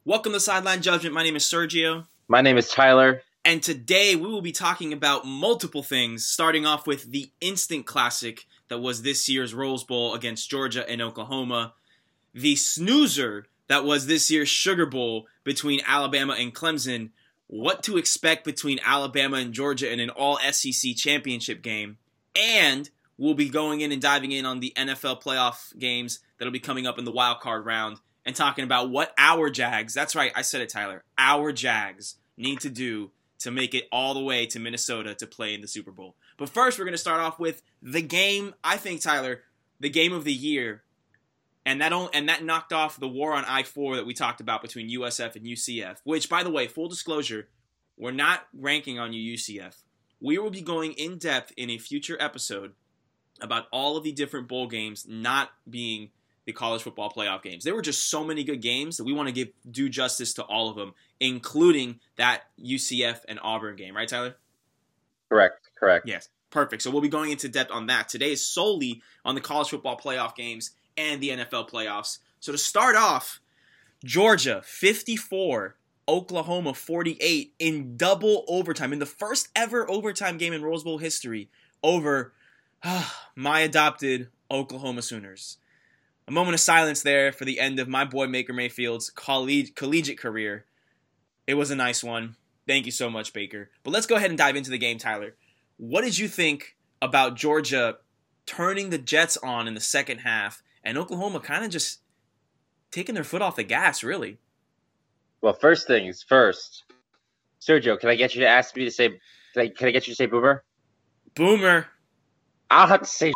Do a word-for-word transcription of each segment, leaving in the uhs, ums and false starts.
Welcome to Sideline Judgment. My name is Sergio. My name is Tyler. And today we will be talking about multiple things, starting off with the instant classic that was this year's Rose Bowl against Georgia and Oklahoma, the snoozer that was this year's Sugar Bowl between Alabama and Clemson, what to expect between Alabama and Georgia in an all-S E C championship game, and we'll be going in and diving in on the N F L playoff games that'll be coming up in the wild card round and talking about what our Jags, that's right, I said it, Tyler, our Jags need to do to make it all the way to Minnesota to play in the Super Bowl. But first, we're going to start off with the game, I think, Tyler, the game of the year, and that only, and that knocked off the war on I four that we talked about between U S F and U C F, which, by the way, full disclosure, we're not ranking on you, U C F. We will be going in depth in a future episode about all of the different bowl games not being the college football playoff games. There were just so many good games that we want to give due justice to all of them, including that U C F and Auburn game. Right, Tyler? Correct, correct. Yes, perfect. So we'll be going into depth on that. Today is solely on the college football playoff games and the N F L playoffs. So to start off, Georgia fifty-four, Oklahoma forty-eight in double overtime, in the first ever overtime game in Rose Bowl history over uh, my adopted Oklahoma Sooners. A moment of silence there for the end of my boy Baker Mayfield's colleg- collegiate career. It was a nice one. Thank you so much, Baker. But let's go ahead and dive into the game, Tyler. What did you think about Georgia turning the Jets on in the second half and Oklahoma kind of just taking their foot off the gas, really? Well, first things first. Sergio, can I get you to ask me to say, can I, can I get you to say boomer? Boomer. I'll have to say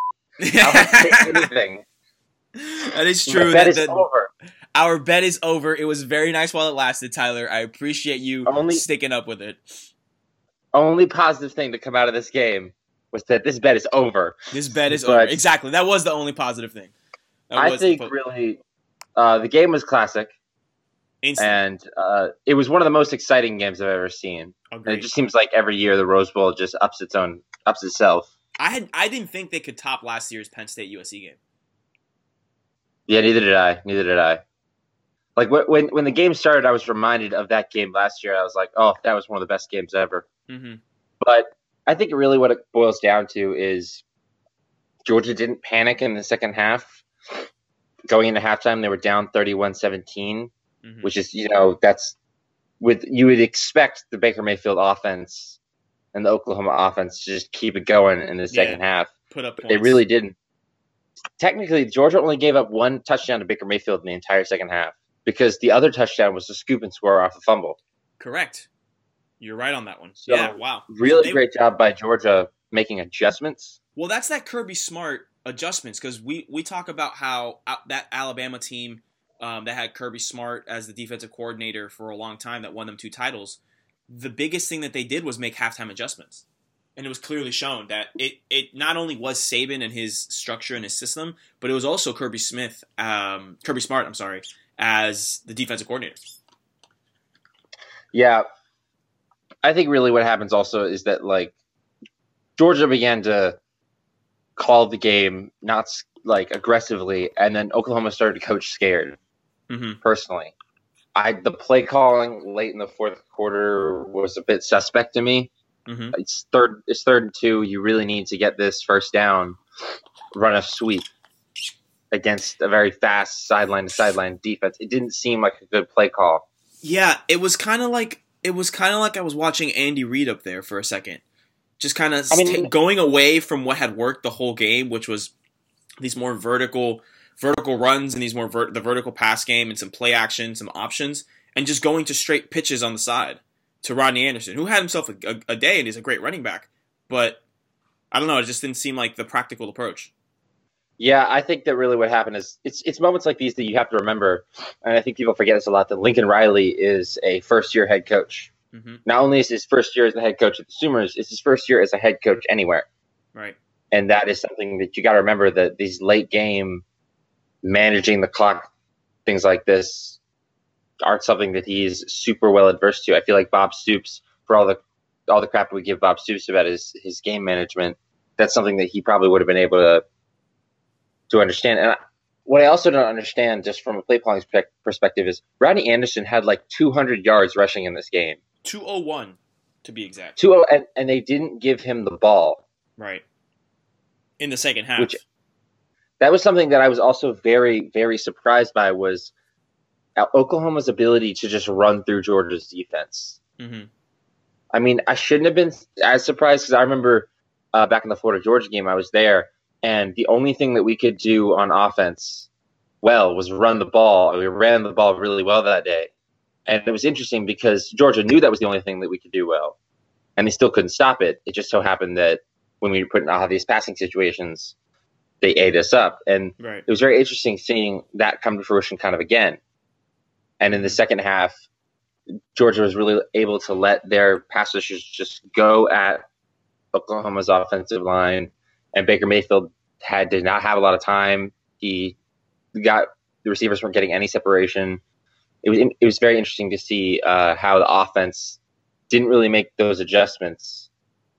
I'll have to say anything. That is true. The bet that, is that, over. Our bet is over. It was very nice while it lasted, Tyler. I appreciate you only, sticking up with it. Only positive thing to come out of this game was that this bet is over. This bet is but over. Exactly. That was the only positive thing. That I was think po- really uh, the game was classic. Instant. And uh, it was one of the most exciting games I've ever seen. And it just seems like every year the Rose Bowl just ups its own, ups itself. I had I didn't think they could top last year's Penn State U S C game. Yeah, neither did I. Neither did I. Like when when the game started, I was reminded of that game last year. I was like, oh, that was one of the best games ever. Mm-hmm. But I think really what it boils down to is Georgia didn't panic in the second half. Going into halftime, they were down thirty-one seventeen, mm-hmm. which is, you know, that's with you would expect the Baker Mayfield offense and the Oklahoma offense to just keep it going in the second yeah, half. Put up points. They really didn't. Technically, Georgia only gave up one touchdown to Baker Mayfield in the entire second half because the other touchdown was a scoop and score off a fumble. Correct. You're right on that one. So, yeah, wow. Really they, great job by Georgia making adjustments. Well, that's that Kirby Smart adjustments because we, we talk about how that Alabama team um, that had Kirby Smart as the defensive coordinator for a long time that won them two titles, the biggest thing that they did was make halftime adjustments. And it was clearly shown that it, it not only was Saban and his structure and his system, but it was also Kirby Smith, um, Kirby Smart, I'm sorry, as the defensive coordinator. Yeah. I think really what happens also is that, like, Georgia began to call the game not, like, aggressively, and then Oklahoma started to coach scared, mm-hmm. personally. I The play calling late in the fourth quarter was a bit suspect to me. Mm-hmm. It's third. It's third and two. You really need to get this first down, run a sweep against a very fast sideline to sideline defense. It didn't seem like a good play call. Yeah, it was kind of like it was kind of like I was watching Andy Reid up there for a second, just kind of I mean, st- going away from what had worked the whole game, which was these more vertical vertical runs and these more ver- the vertical pass game and some play action, some options, and just going to straight pitches on the side to Rodney Anderson, who had himself a, a, a day and is a great running back. But I don't know, it just didn't seem like the practical approach. Yeah, I think that really what happened is it's it's moments like these that you have to remember, and I think people forget this a lot, that Lincoln Riley is a first-year head coach. Mm-hmm. Not only is his first year as the head coach at the Sooners, it's his first year as a head coach anywhere. Right. And that is something that you got to remember, that these late-game managing the clock, things like this, aren't something that he's super well adverse to. I feel like Bob Stoops, for all the all the crap we give Bob Stoops about his, his game management, that's something that he probably would have been able to to understand. And I, what I also don't understand, just from a play calling perspective, is Rodney Anderson had like two hundred yards rushing in this game. two oh one, to be exact. two oh and, and they didn't give him the ball. Right. In the second half. Which, that was something that I was also very, very surprised by, was Oklahoma's ability to just run through Georgia's defense. Mm-hmm. I mean, I shouldn't have been as surprised, because I remember uh, back in the Florida-Georgia game, I was there, and the only thing that we could do on offense well was run the ball. We ran the ball really well that day. And it was interesting because Georgia knew that was the only thing that we could do well, and they still couldn't stop it. It just so happened that when we were put in all these passing situations, they ate us up. And right. It was very interesting seeing that come to fruition kind of again. And in the second half, Georgia was really able to let their pass rushers just go at Oklahoma's offensive line, and Baker Mayfield had did not have a lot of time. He got the receivers weren't getting any separation. It was it was very interesting to see uh, how the offense didn't really make those adjustments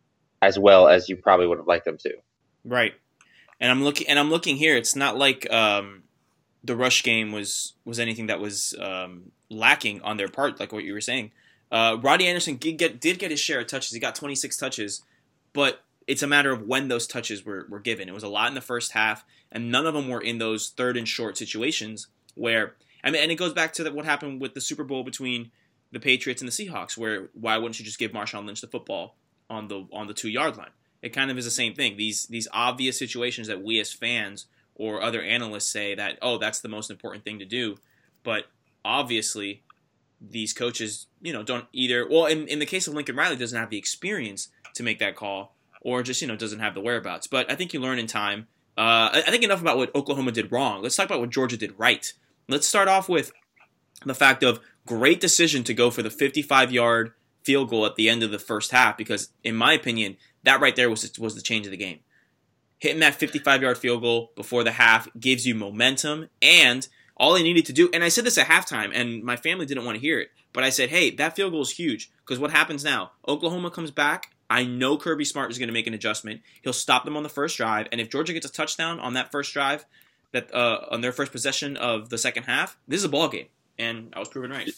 as well as you probably would have liked them to. Right, and I'm looking and I'm looking here. It's not like um, the rush game was was anything that was um, lacking on their part, like what you were saying. Uh, Rodney Anderson did get did get his share of touches. He got twenty-six touches, but it's a matter of when those touches were, were given. It was a lot in the first half, and none of them were in those third and short situations where, I mean, and it goes back to the, what happened with the Super Bowl between the Patriots and the Seahawks, where why wouldn't you just give Marshawn Lynch the football on the on the two yard line? It kind of is the same thing. These these obvious situations that we as fans or other analysts say that, oh, that's the most important thing to do, but obviously these coaches, you know, don't either. Well, in in the case of Lincoln Riley, doesn't have the experience to make that call, or just, you know, doesn't have the whereabouts. But I think you learn in time. Uh, I think enough about what Oklahoma did wrong. Let's talk about what Georgia did right. Let's start off with the fact of great decision to go for the fifty-five-yard field goal at the end of the first half, because, in my opinion, that right there was was the change of the game. Hitting that fifty-five-yard field goal before the half gives you momentum, and all they needed to do, and I said this at halftime, and my family didn't want to hear it, but I said, hey, that field goal is huge, because what happens now? Oklahoma comes back. I know Kirby Smart is going to make an adjustment. He'll stop them on the first drive, and if Georgia gets a touchdown on that first drive, that uh, on their first possession of the second half, this is a ball game, and I was proven right.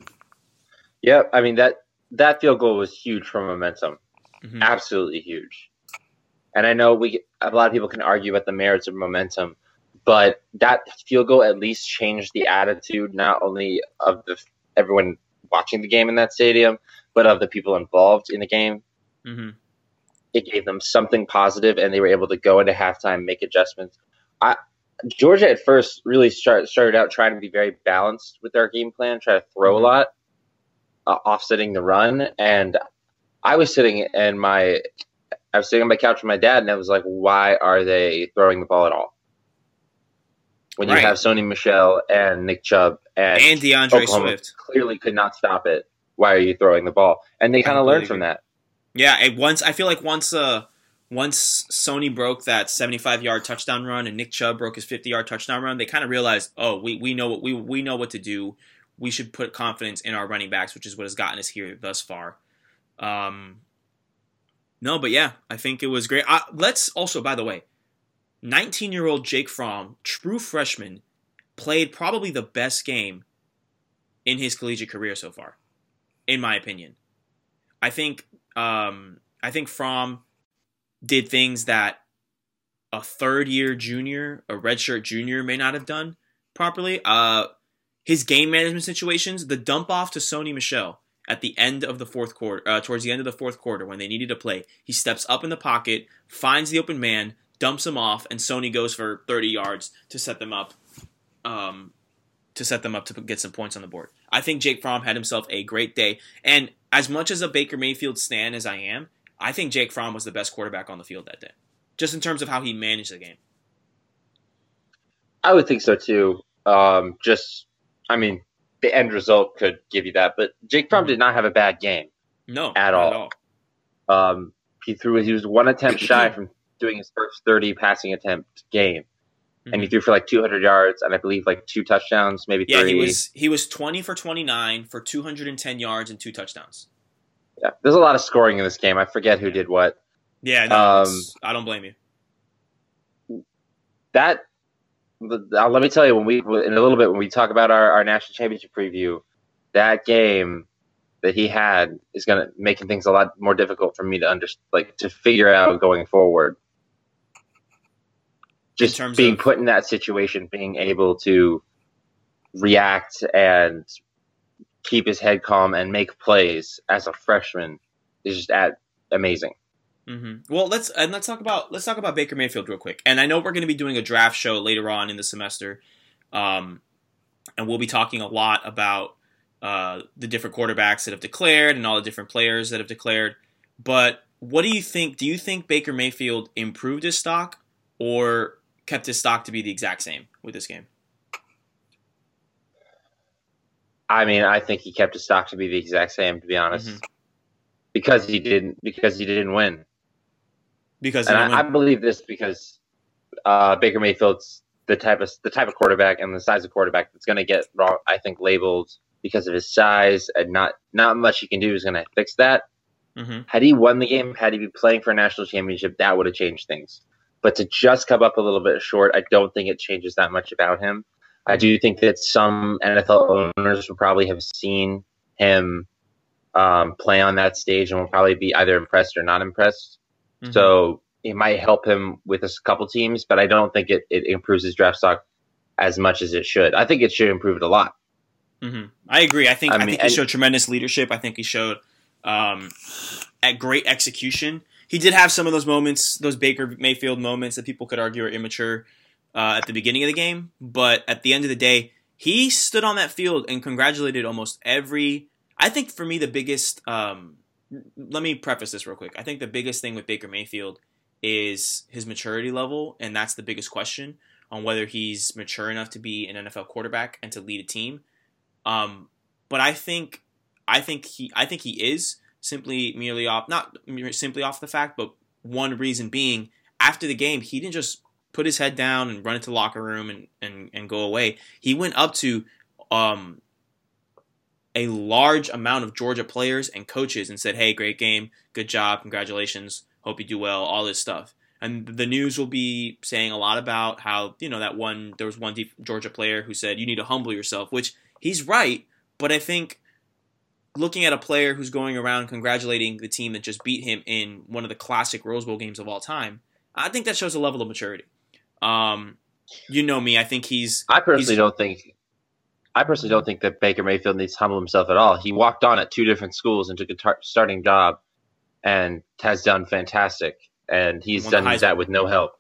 Yeah, I mean, that that field goal was huge for momentum, mm-hmm. Absolutely huge. And I know we a lot of people can argue about the merits of momentum, but that field goal at least changed the attitude not only of the everyone watching the game in that stadium, but of the people involved in the game. Mm-hmm. It gave them something positive, and they were able to go into halftime, make adjustments. I, Georgia at first really start, started out trying to be very balanced with their game plan, try to throw mm-hmm. a lot, uh, offsetting the run. And I was sitting in my, I was sitting on my couch with my dad, and I was like, "Why are they throwing the ball at all? When right. you have Sony Michel and Nick Chubb and, and DeAndre Oklahoma Swift clearly could not stop it. Why are you throwing the ball?" And they kind of learned from that. Yeah, it once I feel like once uh once Sony broke that seventy-five-yard touchdown run and Nick Chubb broke his fifty-yard touchdown run, they kind of realized, oh, we, we know what we we know what to do. We should put confidence in our running backs, which is what has gotten us here thus far. Um, no, but yeah, I think it was great. Uh, let's also, by the way, nineteen-year-old Jake Fromm, true freshman, played probably the best game in his collegiate career so far, in my opinion. I think. Um, I think Fromm did things that a third-year junior, a redshirt junior, may not have done properly. Uh, his game management situations, the dump off to Sony Michel at the end of the fourth quarter, uh, towards the end of the fourth quarter when they needed to play, he steps up in the pocket, finds the open man, dumps him off, and Sony goes for thirty yards to set them up. Um, to set them up to get some points on the board. I think Jake Fromm had himself a great day. And as much as a Baker Mayfield stan as I am, I think Jake Fromm was the best quarterback on the field that day, just in terms of how he managed the game. I would think so too. Um, just, I mean, the end result could give you that, but Jake Fromm did not have a bad game. No, at all. At all. Um, he threw. He was one attempt shy from doing his first thirty passing attempt game. And he threw for like two hundred yards, and I believe like two touchdowns, maybe yeah, three. Yeah, he was he was twenty for twenty-nine for two hundred ten yards and two touchdowns. Yeah, there's a lot of scoring in this game. I forget who did what. Yeah, no, um, I don't blame you. That uh, let me tell you, when we in a little bit when we talk about our, our national championship preview, that game that he had is going to making things a lot more difficult for me to under, like to figure out going forward. Just being of... put in that situation, being able to react and keep his head calm and make plays as a freshman is just at amazing. Mm-hmm. Well, let's and let's talk about let's talk about Baker Mayfield real quick. And I know we're going to be doing a draft show later on in the semester, um, and we'll be talking a lot about uh, the different quarterbacks that have declared and all the different players that have declared. But what do you think? Do you think Baker Mayfield improved his stock or kept his stock to be the exact same with this game? I mean, I think he kept his stock to be the exact same, to be honest, mm-hmm. because he didn't because he didn't win. Because and I, I believe this because uh, Baker Mayfield's the type of the type of quarterback and the size of quarterback that's going to get wrong. I think labeled because of his size and not not much he can do is going to fix that. Mm-hmm. Had he won the game, had he been playing for a national championship, that would have changed things. But to just come up a little bit short, I don't think it changes that much about him. I do think that some N F L owners will probably have seen him um, play on that stage and will probably be either impressed or not impressed. Mm-hmm. So it might help him with a couple teams, but I don't think it, it improves his draft stock as much as it should. I think it should improve it a lot. Mm-hmm. I agree. I think I, I mean, think he showed tremendous leadership. I think he showed um, at great execution. He did have some of those moments, those Baker Mayfield moments that people could argue are immature uh, at the beginning of the game. But at the end of the day, he stood on that field and congratulated almost every. I think for me, the biggest. Um, let me preface this real quick. I think the biggest thing with Baker Mayfield is his maturity level, and that's the biggest question on whether he's mature enough to be an N F L quarterback and to lead a team. Um, but I think, I think he, I think he is simply merely off, not simply off the fact, but one reason being after the game, he didn't just put his head down and run into the locker room and, and, and go away. He went up to, um, a large amount of Georgia players and coaches and said, hey, great game, good job, congratulations, hope you do well, all this stuff. And the news will be saying a lot about how, you know, that one, there was one Georgia player who said, you need to humble yourself, which he's right, but I think looking at a player who's going around congratulating the team that just beat him in one of the classic Rose Bowl games of all time, I think that shows a level of maturity. Um, you know me, I think he's... I personally he's, don't think... I personally don't think that Baker Mayfield needs to humble himself at all. He walked on at two different schools and took a tar- starting job and has done fantastic. And he's done that with no help.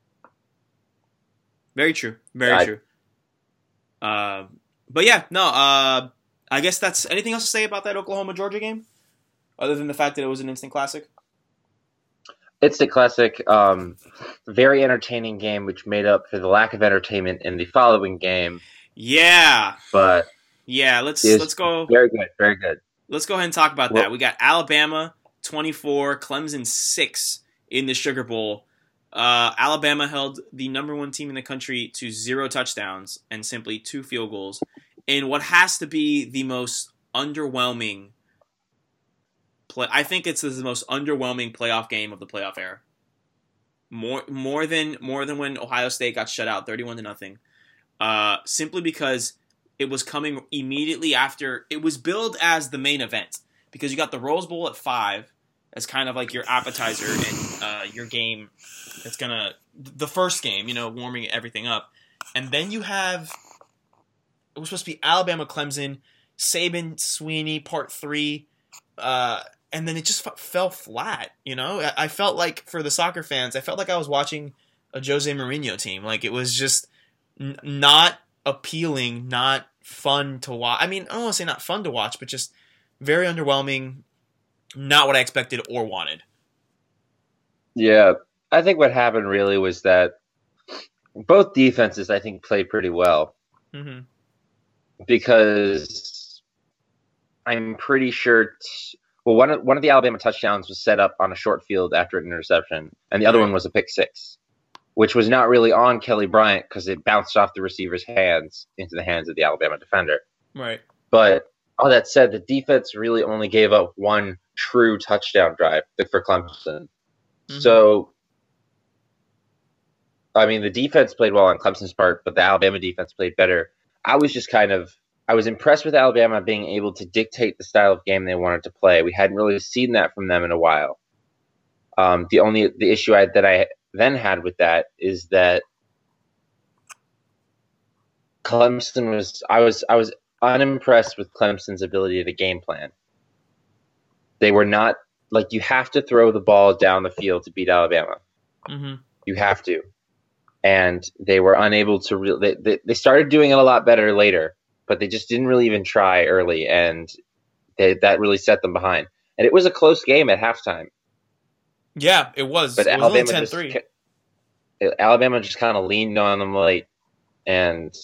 Very true. Very I, true. Uh, but yeah, no, uh, I guess that's anything else to say about that Oklahoma-Georgia game? Other than the fact that it was an instant classic? Instant classic. Um, very entertaining game, which made up for the lack of entertainment in the following game. Yeah, but yeah, let's let's go. Very good, very good. Let's go ahead and talk about well, that. We got Alabama twenty-four, Clemson six in the Sugar Bowl. Uh, Alabama held the number one team in the country to zero touchdowns and simply two field goals in what has to be the most underwhelming play. I think it's the most underwhelming playoff game of the playoff era. More more than more than when Ohio State got shut out thirty-one to nothing. Uh, simply because it was coming immediately after. It was billed as the main event because you got the Rose Bowl at five as kind of like your appetizer and uh, your game that's gonna the first game, you know, warming everything up, and then you have it was supposed to be Alabama Clemson, Saban Sweeney part three, uh, and then it just f- fell flat. You know, I-, I felt like for the soccer fans, I felt like I was watching a Jose Mourinho team. Like it was just. N- not appealing, not fun to watch. I mean, I don't want to say not fun to watch, but just very underwhelming, not what I expected or wanted. Yeah, I think what happened really was that both defenses, I think, played pretty well. Mm-hmm. Because I'm pretty sure, t- well, one of, one of the Alabama touchdowns was set up on a short field after an interception, and the other one was a pick six. Which was not really on Kelly Bryant because it bounced off the receiver's hands into the hands of the Alabama defender. Right. But all that said, the defense really only gave up one true touchdown drive for Clemson. Mm-hmm. So I mean, the defense played well on Clemson's part, but the Alabama defense played better. I was just kind of I was impressed with Alabama being able to dictate the style of game they wanted to play. We hadn't really seen that from them in a while. Um, the only the issue I, that I then had with that is that Clemson was I was I was unimpressed with Clemson's ability to game plan. They were not like you have to throw the ball down the field to beat Alabama. Mm-hmm. You have to, and they were unable to. Re- they, they they started doing it a lot better later, but they just didn't really even try early, and they, that really set them behind. And it was a close game at halftime. Yeah, it was. But it was Alabama only ten three. Just, Alabama just kind of leaned on them late, and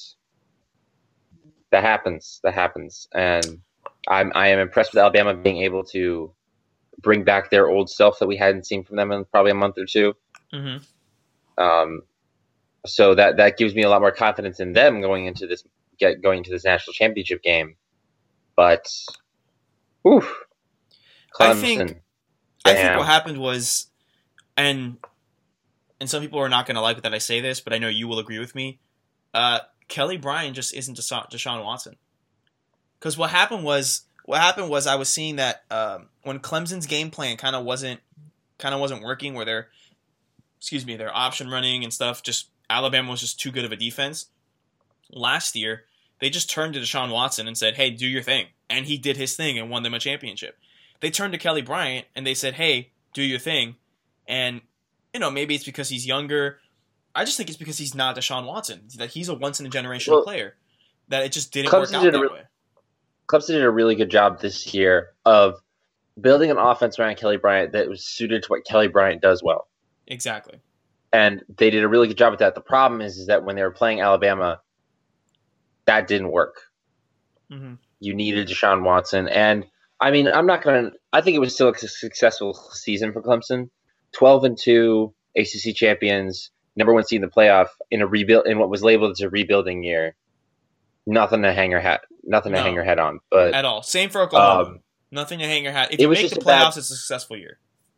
that happens. That happens, and I'm I am impressed with Alabama being able to bring back their old self that we hadn't seen from them in probably a month or two. Mm-hmm. Um, so that that gives me a lot more confidence in them going into this get going to this national championship game. But, whew, Clemson. I think I think what happened was, and and some people are not going to like it that I say this, but I know you will agree with me. Uh, Kelly Bryant just isn't Desha- Deshaun Watson. Because what happened was, what happened was I was seeing that um, when Clemson's game plan kind of wasn't, kind of wasn't working, where they're, excuse me, their option running and stuff, just Alabama was just too good of a defense. Last year, they just turned to Deshaun Watson and said, "Hey, do your thing," and he did his thing and won them a championship. They turned to Kelly Bryant and they said, "Hey, do your thing," and you know maybe it's because he's younger. I just think it's because he's not Deshaun Watson. That he's a once in a generational well, player. That it just didn't Clemson work out did that re- way. Clemson did a really good job this year of building an offense around Kelly Bryant that was suited to what Kelly Bryant does well. Exactly. And they did a really good job with that. The problem is, is that when they were playing Alabama, that didn't work. Mm-hmm. You needed Deshaun Watson. And, I mean, I'm not going to – I think it was still a successful season for Clemson. twelve and two, A C C champions, number one seed in the playoff in a rebuild in what was labeled as a rebuilding year. Nothing to hang your hat nothing No, to hang your head on. But at all. Same for Oklahoma. Um, Nothing to hang your hat. If it you was make just the a bad- playoffs, it's a successful year.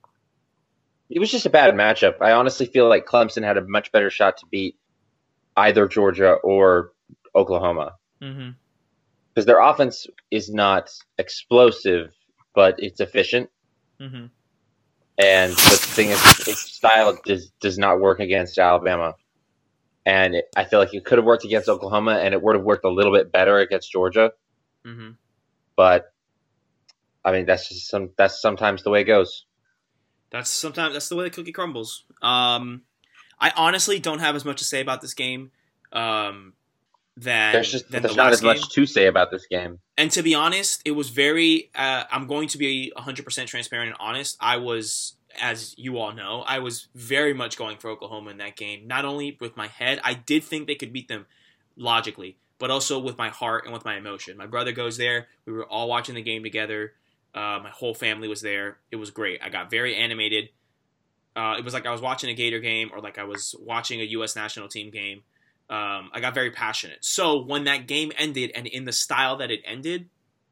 It was just a bad matchup. I honestly feel like Clemson had a much better shot to beat either Georgia or Oklahoma. Mm-hmm. Because their offense is not explosive, but it's efficient. Mm-hmm. And the thing is, its style does, does not work against Alabama. And it, I feel like it could have worked against Oklahoma, and it would have worked a little bit better against Georgia. Mm-hmm. But I mean, that's just some. That's sometimes the way it goes. That's sometimes that's the way the cookie crumbles. Um, I honestly don't have as much to say about this game. Um, than There's just than there's the not last as much game. to say about this game. And to be honest, it was very. Uh, I'm going to be one hundred percent transparent and honest. I was, as you all know, I was very much going for Oklahoma in that game. Not only with my head, I did think they could beat them logically, but also with my heart and with my emotion. My brother goes there. We were all watching the game together. Uh, my whole family was there. It was great. I got very animated. Uh, it was like I was watching a Gator game or like I was watching a U S national team game. Um, I got very passionate. So when that game ended and in the style that it ended,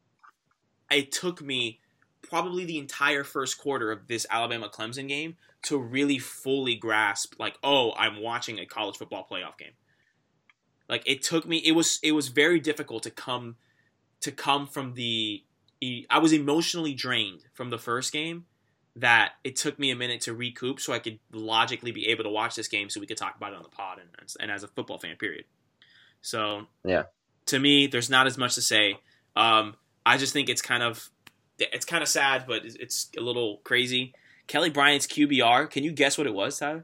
it took me probably the entire first quarter of this Alabama-Clemson game to really fully grasp, like, oh, I'm watching a college football playoff game. Like it took me, it was it was very difficult to come to come from the. I was emotionally drained from the first game that it took me a minute to recoup so I could logically be able to watch this game so we could talk about it on the pod and, and as a football fan, period. So, yeah, to me, there's not as much to say. Um, I just think it's kind of it's kind of sad, but it's a little crazy. Kelly Bryant's Q B R, can you guess what it was, Tyler?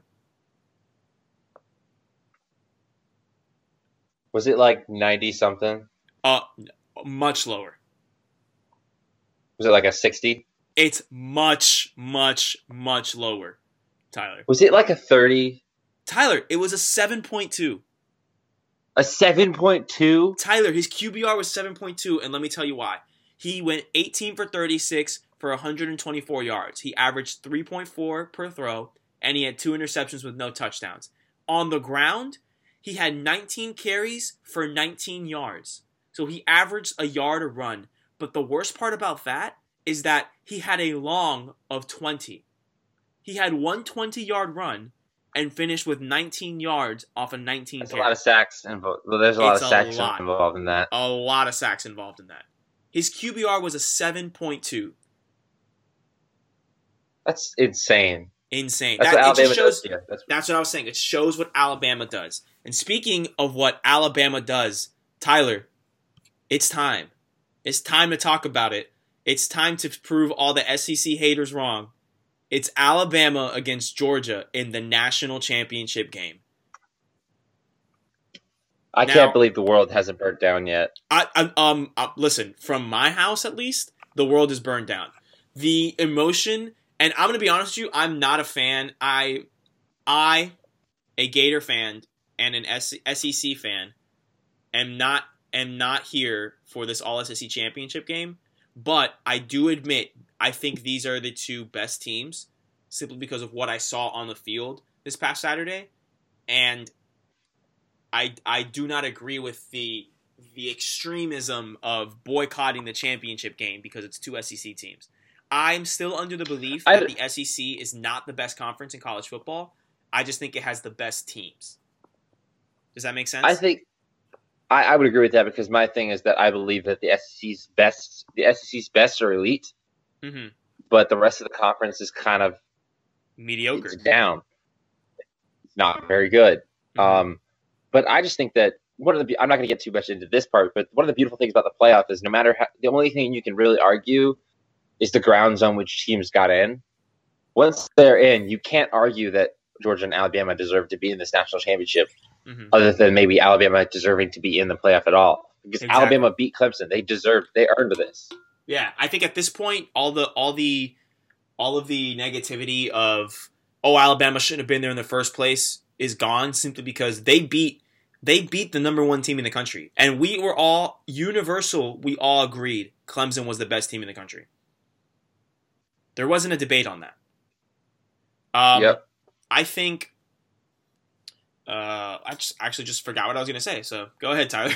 Was it like ninety something? Uh, much lower. Was it like a sixty? It's much, much, much lower, Tyler. Was it like a thirty? Tyler, it was a seven point two. A seven point two? Tyler, his Q B R was seven point two, and let me tell you why. He went eighteen for thirty-six for one hundred twenty-four yards. He averaged three point four per throw, and he had two interceptions with no touchdowns. On the ground, he had nineteen carries for nineteen yards. So he averaged a yard a run. But the worst part about that is that he had a long of twenty. He had one twenty-yard run, and finished with nineteen yards off of nineteen There's carries. a lot of sacks involved. Well, there's a lot It's of a sacks lot. involved in that. A lot of sacks involved in that. His Q B R was a seven point two. That's insane. Insane. That's that, what Alabama shows, does. Yeah, that's, that's what I was saying. It shows what Alabama does. And speaking of what Alabama does, Tyler, it's time. It's time to talk about it. It's time to prove all the S E C haters wrong. It's Alabama against Georgia in the national championship game. I now, can't believe the world hasn't burnt down yet. I, I um uh, listen, from my house at least, the world is burned down. The emotion, and I'm gonna be honest with you, I'm not a fan. I, I, a Gator fan and an S E C fan, am not am not here for this All S E C championship game. But I do admit, I think these are the two best teams, simply because of what I saw on the field this past Saturday, and I I do not agree with the the extremism of boycotting the championship game because it's two S E C teams. I'm still under the belief that the S E C is not the best conference in college football. I just think it has the best teams. Does that make sense? I think I, I would agree with that because my thing is that I believe that the S E C's best, the S E C's best are elite, mm-hmm. but the rest of the conference is kind of mediocre, it's down. It's not very good. Mm-hmm. Um, but I just think that one of the I'm not going to get too much into this part, but one of the beautiful things about the playoff is no matter how, the only thing you can really argue is the grounds on which teams got in. Once they're in, you can't argue that Georgia and Alabama deserve to be in this national championship. Mm-hmm. Other than maybe Alabama deserving to be in the playoff at all, because exactly. Alabama beat Clemson, they deserved, they earned this. Yeah, I think at this point, all the all the all of the negativity of oh Alabama shouldn't have been there in the first place is gone simply because they beat they beat the number one team in the country, and we were all universal. We all agreed Clemson was the best team in the country. There wasn't a debate on that. Um, yep. I think. Uh, I just actually just forgot what I was going to say. So go ahead, Tyler.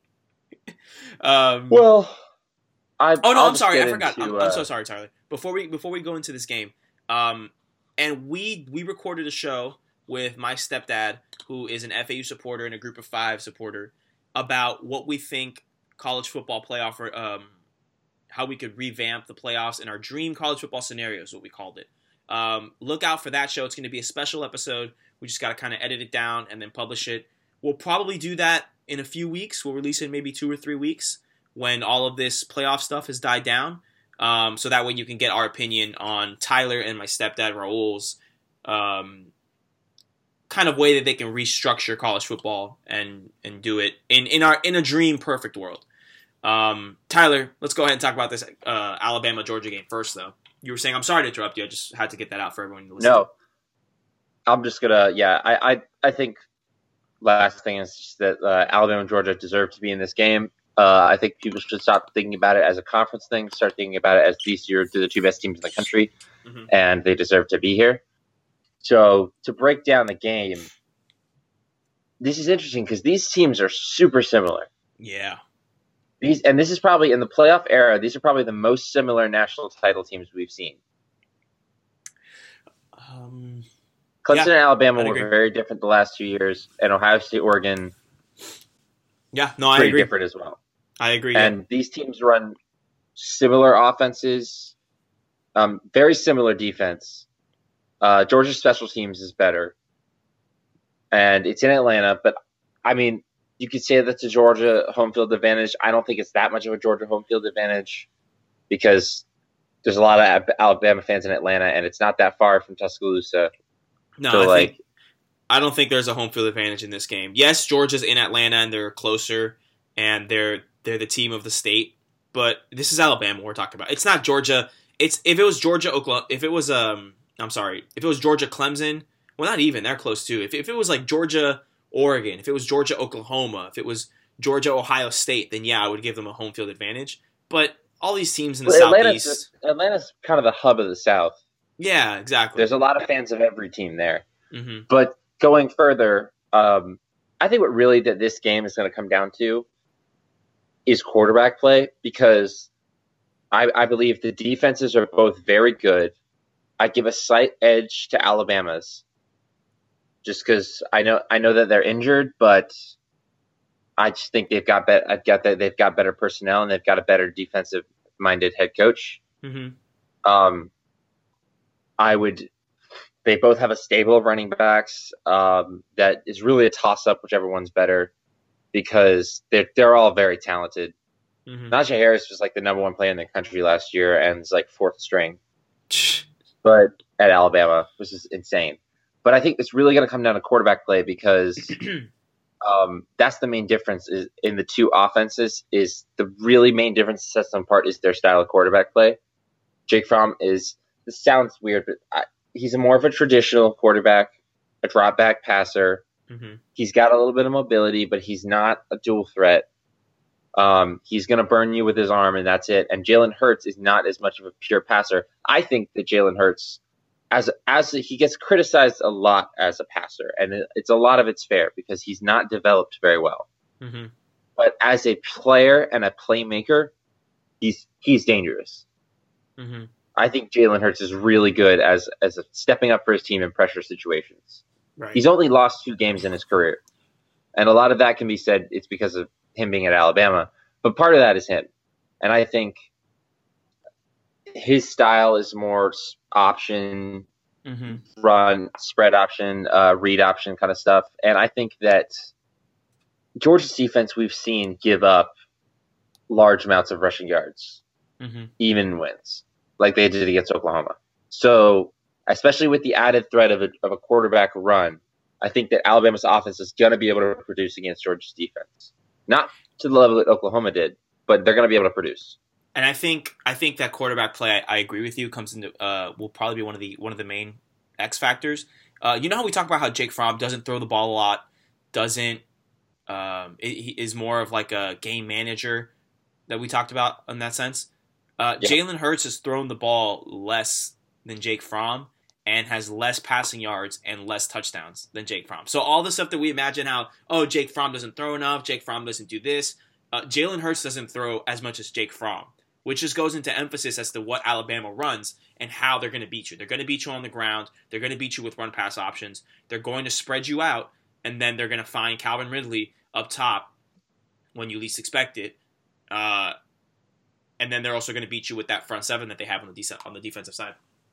um, well, I oh no, I'll I'm sorry, I forgot. Into, I'm, uh, I'm so sorry, Tyler. Before we before we go into this game, um, and we we recorded a show with my stepdad, who is an F A U supporter and a Group of Five supporter, about what we think college football playoff, um, how we could revamp the playoffs in our dream college football scenario is what we called it. Um, look out for that show. It's going to be a special episode. We just got to kind of edit it down and then publish it. We'll probably do that in a few weeks. We'll release it in maybe two or three weeks when all of this playoff stuff has died down. Um, so that way you can get our opinion on Tyler and my stepdad Raul's um, kind of way that they can restructure college football and and do it in, in our in a dream perfect world. Um, Tyler, let's go ahead and talk about this uh, Alabama-Georgia game first, though. You were saying, I'm sorry to interrupt you. I just had to get that out for everyone to listen. No. I'm just gonna, yeah. I, I, I think last thing is just that uh, Alabama and Georgia deserve to be in this game. Uh, I think people should stop thinking about it as a conference thing. Start thinking about it as these are the two best teams in the country, mm-hmm. and they deserve to be here. So to break down the game, this is interesting because these teams are super similar. Yeah. These and this is probably in the playoff era. These are probably the most similar national title teams we've seen. Um. Clemson yeah, and Alabama were very different the last two years, and Ohio State, Oregon, yeah, no, I pretty agree. different as well. I agree. And yeah. these teams run similar offenses, um, very similar defense. Uh, Georgia's special teams is better, and it's in Atlanta. But I mean, you could say that's a Georgia home field advantage. I don't think it's that much of a Georgia home field advantage because there's a lot of Alabama fans in Atlanta, and it's not that far from Tuscaloosa. No, so, I like, think I don't think there's a home field advantage in this game. Yes, Georgia's in Atlanta and they're closer and they're they're the team of the state, but this is Alabama we're talking about. It's not Georgia. It's if it was Georgia, Oklahoma. If it was um, I'm sorry, if it was Georgia, Clemson. Well, not even. They're close too. If if it was like Georgia, Oregon. If it was Georgia, Oklahoma. If it was Georgia, Ohio State. Then yeah, I would give them a home field advantage. But all these teams in the well, Southeast. Atlanta's, Atlanta's kind of the hub of the South. Yeah, exactly. There's a lot of fans of every team there. Mm-hmm. But going further, um, I think what really that this game is going to come down to is quarterback play because I, I believe the defenses are both very good. I give a slight edge to Alabama's. just because I know I know that they're injured, but I just think they've got bet I've got that they've got better personnel and they've got a better defensive minded head coach. Mm-hmm. Um, I would. They both have a stable of running backs um, that is really a toss up, whichever one's better, because they're they're all very talented. Mm-hmm. Najee Harris was like the number one player in the country last year and is like fourth string, but at Alabama, which is insane. But I think it's really going to come down to quarterback play because um, that's the main difference is in the two offenses. Is the really main difference that sets them apart is their style of quarterback play. Jake Fromm is. This sounds weird, but I, he's a more of a traditional quarterback, a drop back passer. Mm-hmm. He's got a little bit of mobility, but he's not a dual threat. Um, he's going to burn you with his arm, and that's it. And Jalen Hurts is not as much of a pure passer. I think that Jalen Hurts, as as a, he gets criticized a lot as a passer, and it, it's a lot of it's fair because he's not developed very well. Mm-hmm. But as a player and a playmaker, he's he's dangerous. Mm-hmm. I think Jalen Hurts is really good as as a, stepping up for his team in pressure situations. Right. He's only lost two games in his career, and a lot of that can be said it's because of him being at Alabama, but part of that is him. And I think his style is more option, mm-hmm. run, spread option, uh, read option kind of stuff. And I think that Georgia's defense we've seen give up large amounts of rushing yards, mm-hmm. even wins, like they did against Oklahoma. So, especially with the added threat of a, of a quarterback run, I think that Alabama's offense is going to be able to produce against Georgia's defense. Not to the level that Oklahoma did, but they're going to be able to produce. And I think I think that quarterback play, I, I agree with you, comes into uh, will probably be one of the one of the main X factors. Uh, you know how we talk about how Jake Fromm doesn't throw the ball a lot, doesn't um, he is more of like a game manager that we talked about in that sense. Uh, yeah. Jalen Hurts has thrown the ball less than Jake Fromm and has less passing yards and less touchdowns than Jake Fromm. So all the stuff that we imagine how, oh, Jake Fromm doesn't throw enough, Jake Fromm doesn't do this, uh, Jalen Hurts doesn't throw as much as Jake Fromm, which just goes into emphasis as to what Alabama runs and how they're going to beat you. They're going to beat you on the ground. They're going to beat you with run-pass options. They're going to spread you out, and then they're going to find Calvin Ridley up top when you least expect it. Uh, and then they're also going to beat you with that front seven that they have on the de- on the defensive side.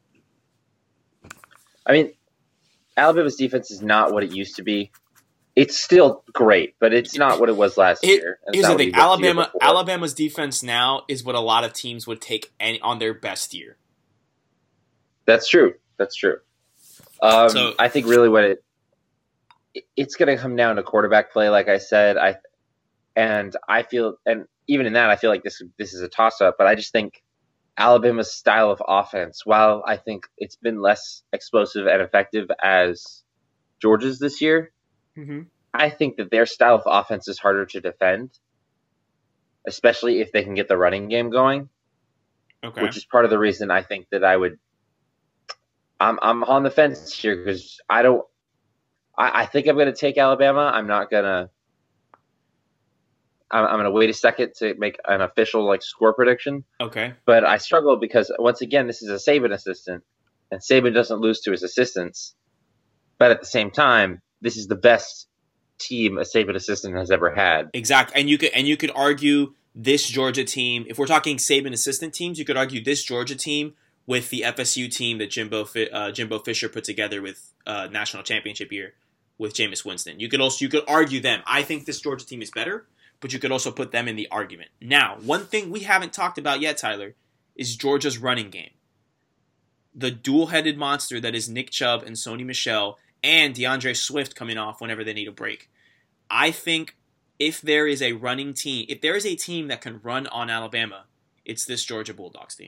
I mean, Alabama's defense is not what it used to be. It's still great, but it's not what it was last it, year. Here's the thing: Alabama, Alabama's defense now is what a lot of teams would take any, on their best year. That's true. That's true. Um, so, I think really what it it's going to come down to quarterback play, like I said. I and I feel, and even in that, I feel like this this is a toss up. But I just think Alabama's style of offense, while I think it's been less explosive and effective as Georgia's this year, mm-hmm. I think that their style of offense is harder to defend, especially if they can get the running game going. Okay. Which is part of the reason I think that I would. I'm I'm on the fence here because I don't. I, I think I'm going to take Alabama. I'm not gonna. I'm, I'm going to wait a second to make an official like score prediction. Okay. But I struggle because once again, this is a Saban assistant, and Saban doesn't lose to his assistants. But at the same time, this is the best team a Saban assistant has ever had. Exactly, and you could and you could argue this Georgia team. If we're talking Saban assistant teams, you could argue this Georgia team with the F S U team that Jimbo uh, Jimbo Fisher put together with uh, national championship year with Jameis Winston. You could also you could argue them. I think this Georgia team is better, but you could also put them in the argument. Now, one thing we haven't talked about yet, Tyler, is Georgia's running game. The dual-headed monster that is Nick Chubb and Sony Michel and DeAndre Swift coming off whenever they need a break. I think if there is a running team, if there is a team that can run on Alabama, it's this Georgia Bulldogs team.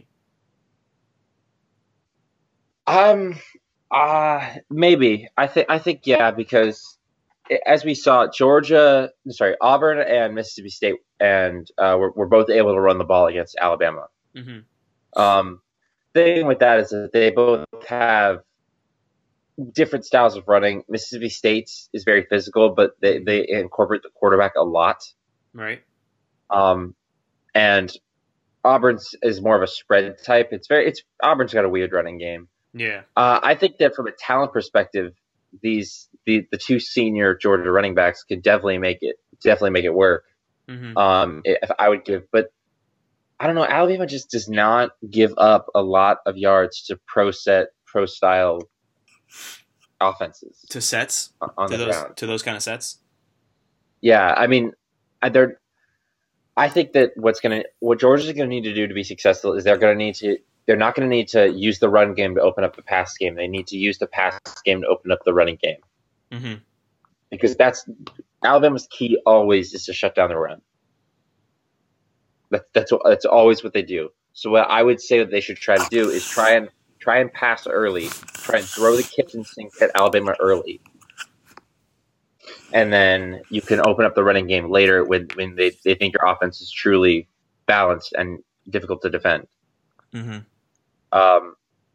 Um, uh, maybe. I think, I think, yeah, because as we saw, Georgia, sorry, Auburn and Mississippi State and uh, were, were both able to run the ball against Alabama. Mm-hmm. Um, the thing with that is that they both have different styles of running. Mississippi State is very physical, but they, they incorporate the quarterback a lot. Right. Um, and Auburn's is more of a spread type. It's very, it's Auburn's got a weird running game. Yeah. Uh, I think that from a talent perspective, these the, the two senior Georgia running backs could definitely make it definitely make it work. Mm-hmm. Um, if I would give, but I don't know. Alabama just does not give up a lot of yards to pro set, pro style offenses to sets on to the those ground. to those kind of sets. Yeah, I mean, they're. I think that what's gonna what Georgia's gonna need to do to be successful is they're gonna need to they're not gonna need to use the run game to open up the pass game. They need to use the pass game to open up the running game. Mm-hmm. Because that's Alabama's key always is to shut down the run. That's that's that's always what they do. So what I would say that they should try to do is try and try and pass early, try and throw the kitchen sink at Alabama early, and then you can open up the running game later when when they, they think your offense is truly balanced and difficult to defend. Mm-hmm. Um,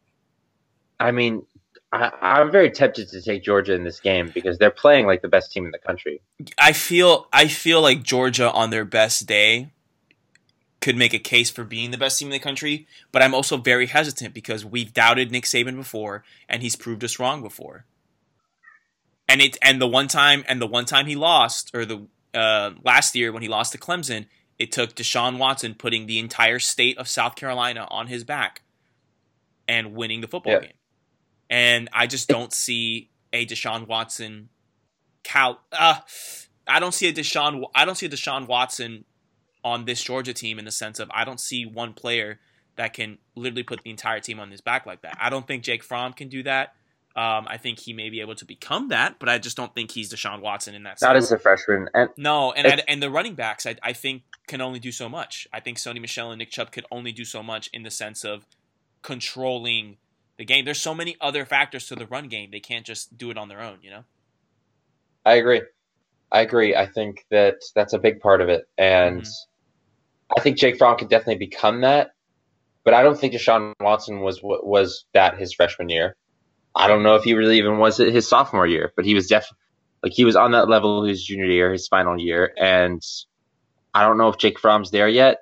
I mean, I, I'm very tempted to take Georgia in this game because they're playing like the best team in the country. I feel I feel like Georgia on their best day could make a case for being the best team in the country, but I'm also very hesitant because we've doubted Nick Saban before, and he's proved us wrong before. And it and the one time and the one time he lost, or the uh, last year when he lost to Clemson, it took Deshaun Watson putting the entire state of South Carolina on his back and winning the football Yeah. game. And I just don't see a Deshaun Watson. Cal, uh, I don't see a Deshaun. I don't see a Deshaun Watson on this Georgia team in the sense of I don't see one player that can literally put the entire team on his back like that. I don't think Jake Fromm can do that. Um, I think he may be able to become that, but I just don't think he's Deshaun Watson in that sense. Not as a freshman. And No, and I, and the running backs, I, I think, can only do so much. I think Sony Michel and Nick Chubb could only do so much in the sense of controlling the game. There's so many other factors to the run game. They can't just do it on their own, you know? I agree. I agree. I think that that's a big part of it. And Mm-hmm. I think Jake Fromm could definitely become that. But I don't think Deshaun Watson was was that his freshman year. I don't know if he really even was it his sophomore year, but he was definitely like he was on that level his junior year, his final year, and I don't know if Jake Fromm's there yet.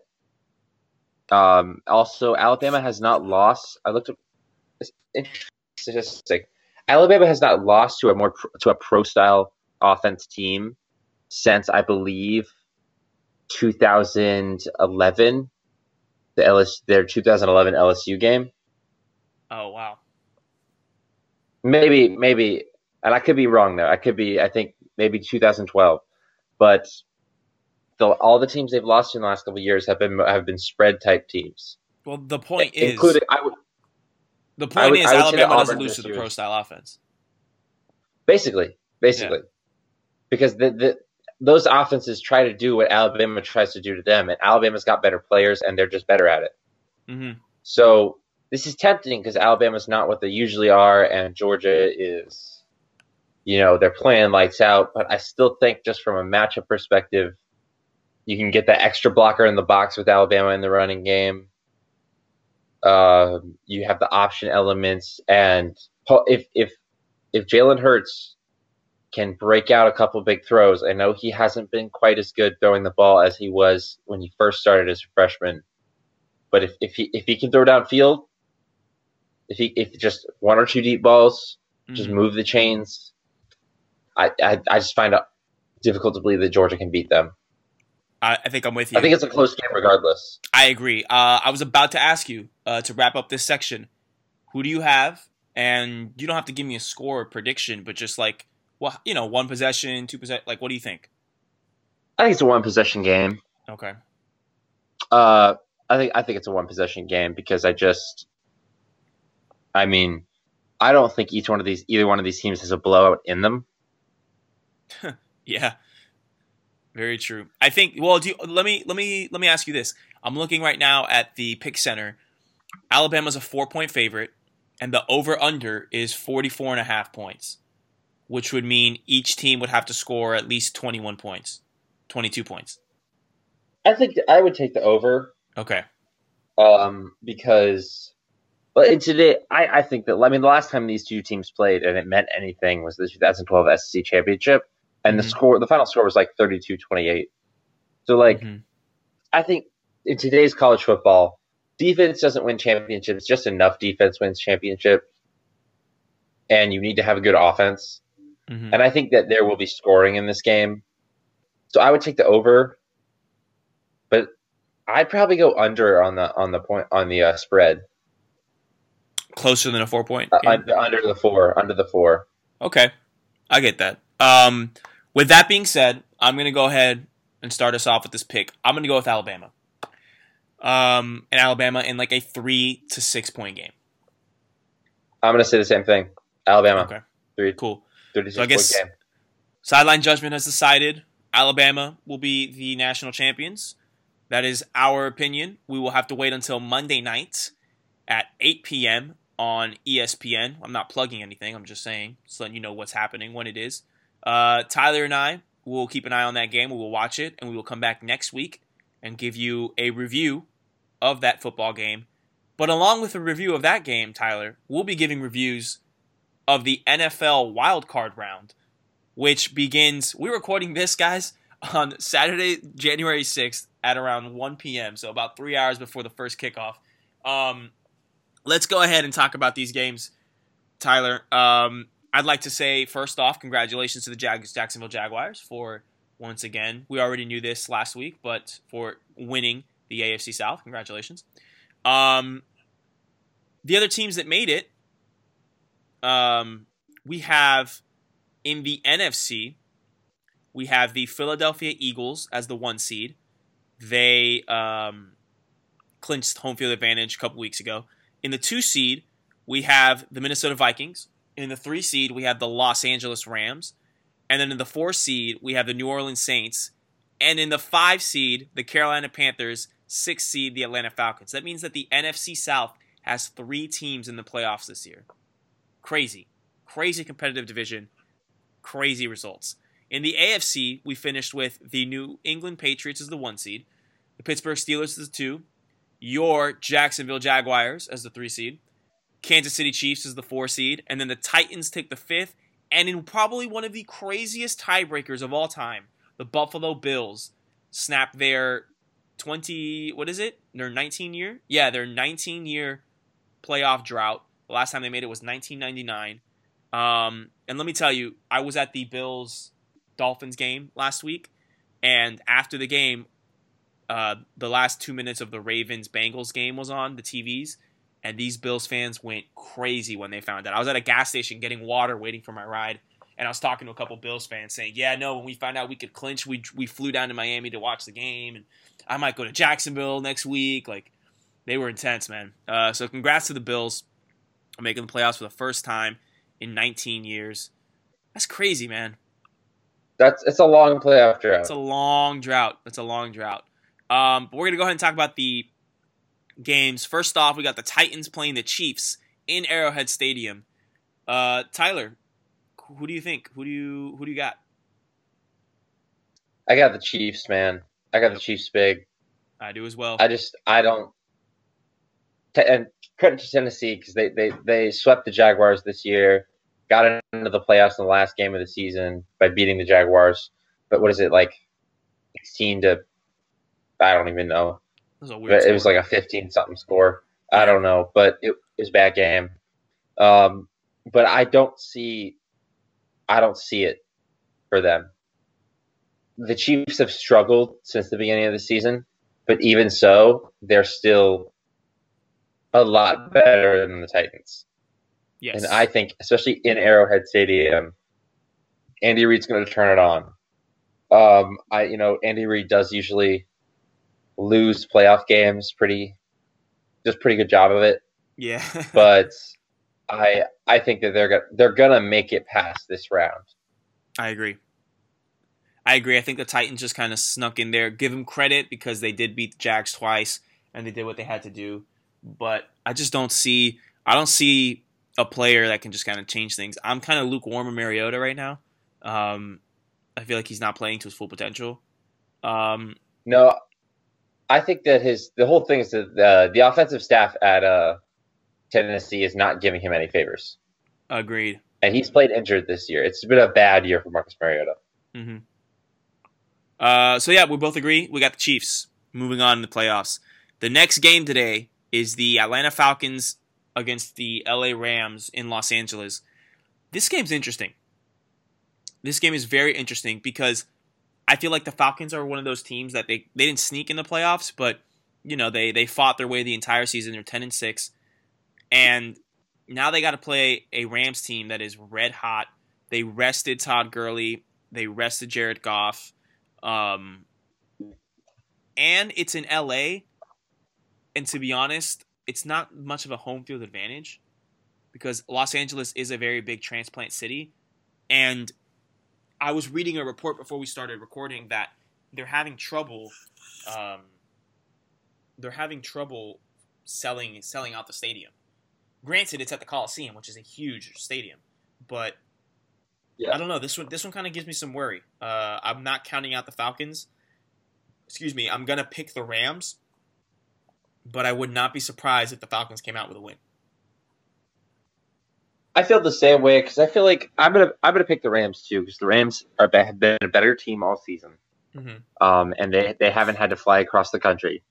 Um, also, Alabama has not lost. I looked at it's interesting statistic. Alabama has not lost to a more to a pro style offense team since I believe two thousand eleven, the L S their two thousand eleven L S U game. Oh, wow. Maybe, maybe, and I could be wrong there. I could be, I think, maybe two thousand twelve. But the, all the teams they've lost in the last couple of years have been have been spread type teams. Well, the point I- is, including, I would, the point I would- is I would say that Alabama doesn't Auburn lose this to the year pro is- style offense. basically, basically, because the, the those offenses try to do what Alabama tries to do to them, and Alabama's got better players, and they're just better at it. Mm-hmm. So this is tempting because Alabama's not what they usually are, and Georgia is, you know, they're playing lights out. But I still think just from a matchup perspective, you can get that extra blocker in the box with Alabama in the running game. Uh, you have the option elements, and if if if Jalen Hurts can break out a couple big throws, I know he hasn't been quite as good throwing the ball as he was when he first started as a freshman. But if, if he if he can throw downfield, if he if just one or two deep balls, Mm-hmm. just move the chains, I, I I just find it difficult to believe that Georgia can beat them. I, I think I'm with you. I think it's a close game regardless. I agree. Uh, I was about to ask you uh, to wrap up this section. Who do you have? And you don't have to give me a score or prediction, but just like, well, you know, one possession, two possession. Like, what do you think? I think it's a one possession game. Okay. Uh, I think I think it's a one possession game because I just, I mean, I don't think each one of these either one of these teams has a blowout in them. Yeah. Very true. I think. Well, do you, let me let me let me ask you this. I'm looking right now at the pick center. Alabama's a four point favorite, and the over under is forty-four and a half points, which would mean each team would have to score at least twenty-one points, twenty-two points. I think I would take the over. Okay. Um, because, but in today, I, I think that I mean the last time these two teams played and it meant anything was the twenty twelve S E C championship, and Mhm. the score, the final score was like thirty-two twenty-eight. So like, Mm-hmm. I think in today's college football, defense doesn't win championships. Just enough defense wins championship, and you need to have a good offense. Mm-hmm. And I think that there will be scoring in this game. So I would take the over, but I'd probably go under on the on the point on the uh, spread. Closer than a four point. Uh, under, under the four, under the four. Okay, I get that. Um, with that being said, I'm gonna go ahead and start us off with this pick. I'm gonna go with Alabama. Um, and Alabama in like a three to six point game. I'm gonna say the same thing. Alabama. Okay. Three. Cool. Three to six so I guess point game. Sideline Judgment has decided Alabama will be the national champions. That is our opinion. We will have to wait until Monday night at eight p.m. on E S P N. I'm not plugging anything. I'm just saying, just letting you know what's happening when it is. Uh, Tyler and I will keep an eye on that game. We will watch it, and we will come back next week and give you a review of that football game. But along with a review of that game, Tyler, we'll be giving reviews of the N F L wildcard round, which begins, we're recording this, guys, on Saturday, January sixth at around one p.m., so about three hours before the first kickoff. Um, let's go ahead and talk about these games, Tyler. Um, I'd like to say, first off, congratulations to the Jag- Jacksonville Jaguars for, once again, we already knew this last week, but for winning the A F C South. Congratulations. Um, the other teams that made it, um, we have in the N F C, we have the Philadelphia Eagles as the one seed. They um, clinched home field advantage a couple weeks ago. In the two seed, we have the Minnesota Vikings. In the three seed, we have the Los Angeles Rams. And then in the four seed, we have the New Orleans Saints. And in the five seed, the Carolina Panthers. Six seed, the Atlanta Falcons. That means that the N F C South has three teams in the playoffs this year. Crazy. Crazy competitive division. Crazy results. In the A F C, we finished with the New England Patriots as the one seed, the Pittsburgh Steelers as the two, your Jacksonville Jaguars as the three seed, Kansas City Chiefs as the four seed, and then the Titans take the fifth, and in probably one of the craziest tiebreakers of all time, the Buffalo Bills snap their twenty, what is it? Their nineteen year? Yeah, their nineteen year playoff drought. The last time they made it was nineteen ninety-nine. Um, and let me tell you, I was at the Bills Dolphins game last week, and after the game, uh, the last two minutes of the Ravens Bengals game was on the T Vs, and these Bills fans went crazy when they found out. I was at a gas station getting water, waiting for my ride, and I was talking to a couple Bills fans saying, yeah, no, when we found out we could clinch, we we flew down to Miami to watch the game, and I might go to Jacksonville next week. Like, they were intense, man. Uh, so congrats to the Bills on making the playoffs for the first time in nineteen years. That's crazy, man. That's it's a long playoff drought. It's a long drought. It's a long drought. Um, but we're going to go ahead and talk about the games. First off, we got the Titans playing the Chiefs in Arrowhead Stadium. Uh, Tyler, who do you think? Who do you who do you got? I got the Chiefs, man. I got the Chiefs big. I do as well. I just I don't. And credit to Tennessee because they, they they swept the Jaguars this year, got into the playoffs in the last game of the season by beating the Jaguars. But what is it, like sixteen to? I don't even know. It was a weird But it was like a fifteen something score. I don't know, but it, it was a bad game. Um, but I don't see, I don't see it for them. The Chiefs have struggled since the beginning of the season, but even so, they're still a lot better than the Titans. Yes. And I think, especially in Arrowhead Stadium, Andy Reid's going to turn it on. Um, I, you know, Andy Reid does usually lose playoff games pretty, does a pretty good job of it. Yeah. But I, I think that they're gonna they're gonna make it past this round. I agree. I agree. I think the Titans just kind of snuck in there. Give them credit because they did beat the Jags twice and they did what they had to do. But I just don't see I don't see a player that can just kind of change things. I'm kind of lukewarm on Mariota right now. Um, I feel like he's not playing to his full potential. Um, no, I think that his the whole thing is that the, the offensive staff at uh, Tennessee is not giving him any favors. Agreed. And he's played injured this year. It's been a bad year for Marcus Mariota. Mm-hmm. Uh, so, yeah, we both agree. We got the Chiefs moving on in the playoffs. The next game today is the Atlanta Falcons against the L A Rams in Los Angeles. This game's interesting. this game is very interesting because I feel like the Falcons are one of those teams that they, they didn't sneak in the playoffs, but you know they they fought their way the entire season. They're ten and six, and now they got to play a Rams team that is red hot. They rested Todd Gurley, they rested Jared Goff, um, and it's in L A. And to be honest, it's not much of a home field advantage because Los Angeles is a very big transplant city, and I was reading a report before we started recording that they're having trouble. Um, they're having trouble selling selling out the stadium. Granted, it's at the Coliseum, which is a huge stadium, but yeah. I don't know. This one this one kind of gives me some worry. Uh, I'm not counting out the Falcons. Excuse me. I'm gonna pick the Rams, but I would not be surprised if the Falcons came out with a win. I feel the same way because I feel like I'm gonna I'm gonna pick the Rams too because the Rams are have been a better team all season, mm-hmm. um, and they they haven't had to fly across the country.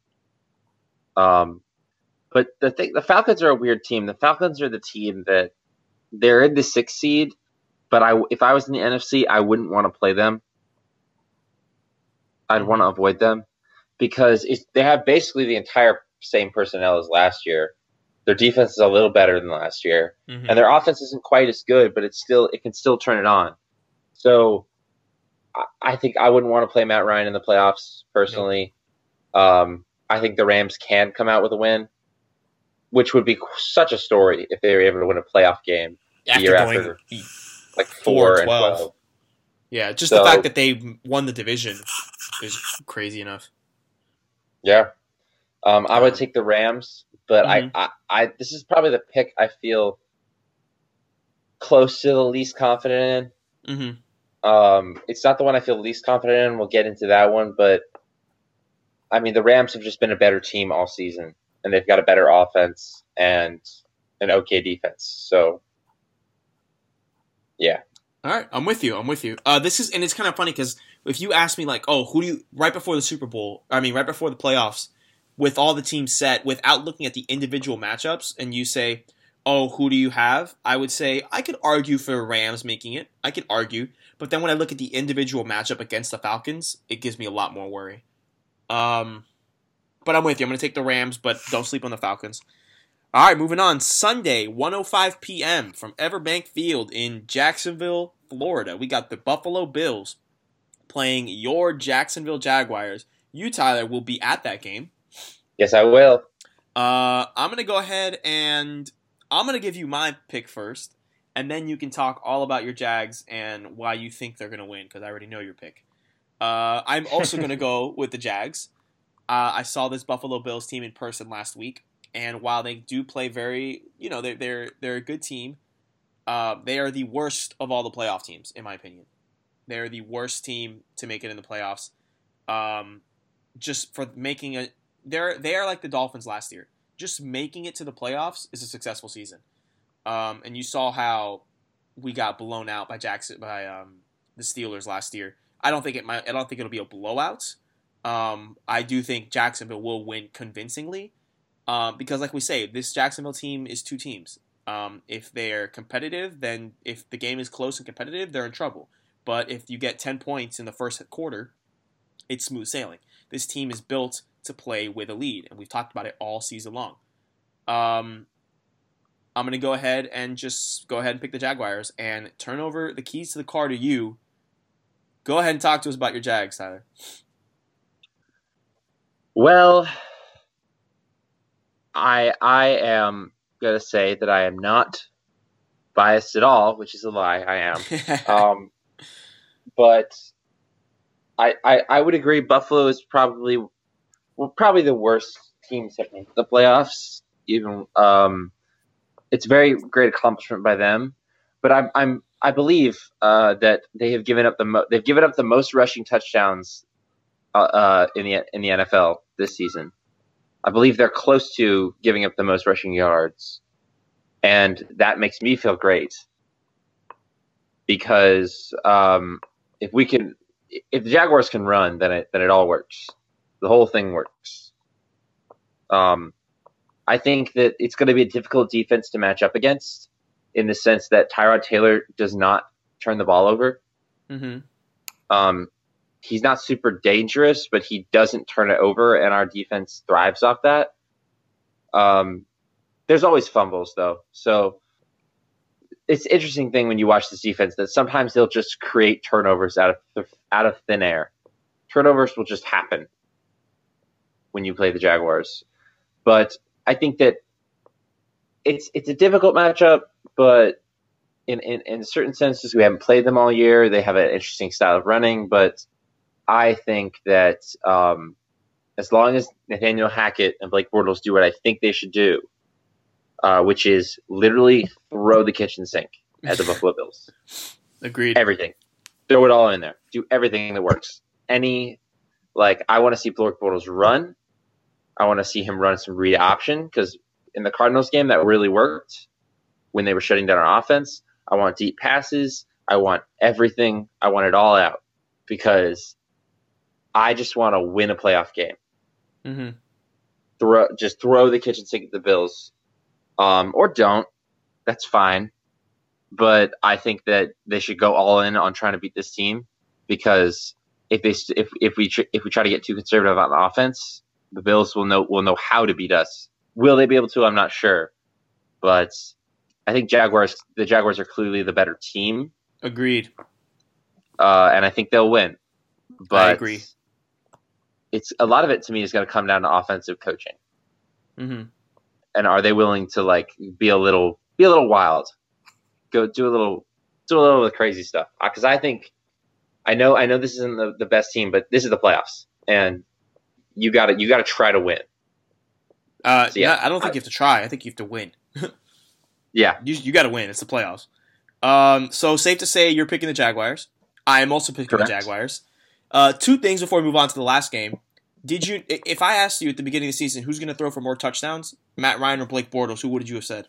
Um, but the thing, the Falcons are a weird team. The Falcons are the team that they're in the sixth seed, but I if I was in the N F C, I wouldn't want to play them. I'd mm-hmm. want to avoid them because it's, they have basically the entire same personnel as last year. Their defense is a little better than last year, mm-hmm. and their offense isn't quite as good, but it's still it can still turn it on. So, I, I think I wouldn't want to play Matt Ryan in the playoffs personally. Nope. Um, I think the Rams can come out with a win, which would be such a story if they were able to win a playoff game after the year going after, like four, four and twelve. twelve. Yeah, just so, the fact that they won the division is crazy enough. Yeah, um, I would take the Rams. But mm-hmm. I, I, I, this is probably the pick I feel close to the least confident in. Mm-hmm. Um, it's not the one I feel least confident in. We'll get into that one. But, I mean, the Rams have just been a better team all season. And they've got a better offense and an okay defense. So, yeah. All right. I'm with you. I'm with you. Uh, this is, and it's kind of funny because if you ask me, like, oh, who do you, right before the Super Bowl, I mean, right before the playoffs, with all the teams set, without looking at the individual matchups, and you say, oh, who do you have? I would say I could argue for Rams making it. I could argue. But then when I look at the individual matchup against the Falcons, it gives me a lot more worry. Um, but I'm with you. I'm going to take the Rams, but don't sleep on the Falcons. All right, moving on. Sunday, one oh five p.m. from Everbank Field in Jacksonville, Florida. We got the Buffalo Bills playing your Jacksonville Jaguars. You, Tyler, will be at that game. Yes, I will. Uh, I'm going to go ahead and I'm going to give you my pick first, and then you can talk all about your Jags and why you think they're going to win, because I already know your pick. Uh, I'm also going to go with the Jags. Uh, I saw this Buffalo Bills team in person last week, and while they do play very, you know, they're, they're, they're a good team, uh, they are the worst of all the playoff teams, in my opinion. They're the worst team to make it in the playoffs. Um, just for making a... They're they are like the Dolphins last year. Just making it to the playoffs is a successful season. Um, and you saw how we got blown out by Jackson by um, the Steelers last year. I don't think it might. I don't think it'll be a blowout. Um, I do think Jacksonville will win convincingly um, because, like we say, this Jacksonville team is two teams. Um, if they're competitive, then if the game is close and competitive, they're in trouble. But if you get ten points in the first quarter, it's smooth sailing. This team is built to play with a lead, and we've talked about it all season long. Um, I'm going to go ahead and just go ahead and pick the Jaguars and turn over the keys to the car to you. Go ahead and talk to us about your Jags, Tyler. Well, I I am going to say that I am not biased at all, which is a lie. I am. um, but I, I I would agree Buffalo is probably well, probably the worst team to make the playoffs. Even um, it's a very great accomplishment by them, but I'm I'm I believe uh, that they have given up the mo- they've given up the most rushing touchdowns uh, uh, in the in the N F L this season. I believe they're close to giving up the most rushing yards, and that makes me feel great because um, if we can, if the Jaguars can run, then it then it all works. The whole thing works. Um, I think that it's going to be a difficult defense to match up against, in the sense that Tyrod Taylor does not turn the ball over. Mm-hmm. Um, he's not super dangerous, but he doesn't turn it over, and our defense thrives off that. Um, there's always fumbles, though. So it's an interesting thing when you watch this defense that sometimes they'll just create turnovers out of out of thin air. Turnovers will just happen when you play the Jaguars. But I think that it's it's a difficult matchup, but in, in, in certain senses, we haven't played them all year. They have an interesting style of running, but I think that um, as long as Nathaniel Hackett and Blake Bortles do what I think they should do, uh, which is literally throw the kitchen sink at the Buffalo Bills. Agreed. Everything. Throw it all in there. Do everything that works. Any, like, I want to see Blake Bortles run. I want to see him run some read option because in the Cardinals game, that really worked when they were shutting down our offense. I want deep passes. I want everything. I want it all out because I just want to win a playoff game. Mm-hmm. Throw, just throw the kitchen sink at the Bills, um, or don't. That's fine. But I think that they should go all in on trying to beat this team because if they if if we tr- if we try to get too conservative on offense, the Bills will know will know how to beat us. Will they be able to? I'm not sure, but I think Jaguars. The Jaguars are clearly the better team. Agreed. Uh, and I think they'll win. But I agree. It's a lot of it to me is going to come down to offensive coaching. Mm-hmm. And are they willing to like be a little be a little wild, go do a little do a little of the crazy stuff? Because I think I know I know this isn't the, the best team, but this is the playoffs, and you got to you got to try to win. Uh, so, yeah, I don't think I, you have to try. I think you have to win. yeah, you you got to win. It's the playoffs. Um, so safe to say you're picking the Jaguars. I am also picking Correct. the Jaguars. Uh, two things before we move on to the last game. Did you? If I asked you at the beginning of the season who's going to throw for more touchdowns, Matt Ryan or Blake Bortles, who would you have said?